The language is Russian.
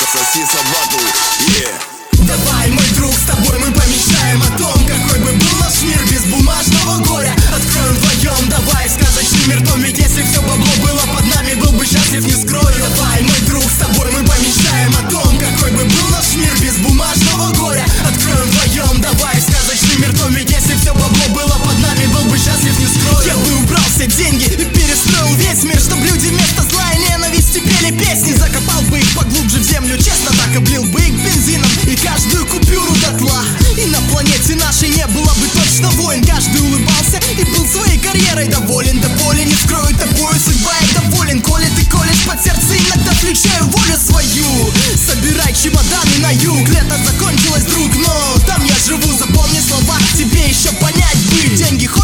Соси собаку, yeah. Давай, мой друг, с тобой мы помечтаем о том, какой бы был наш мир без бумажного горя. Откроем вдвоем, давай, сказочный мир, то ведь если все бабло было под нами, был бы счастлив, не скрою. Давай, мой друг, с тобой мы помечтаем о том, какой бы был наш мир без бумажного горя. Откроем вдвоем, давай, сказочный мир, то ведь если все бабло было под нами, был бы счастлив, не скрою. Я бы убрал все деньги и перестроил весь мир, чтоб люди вместо зла и ненависти пели песни. Закопал бы их поглубже в землю, честно так облил бы их бензином и каждую купюру дотла. И на планете нашей не было бы точно войн. Каждый улыбался и был своей карьерой доволен. До боли не скрою тобою, судьба я доволен. Коли ты колешь под сердце, иногда включаю волю свою. Собирай чемоданы на юг, лето закончилось, друг, но там я живу. Запомни слова, тебе еще понять бы. Деньги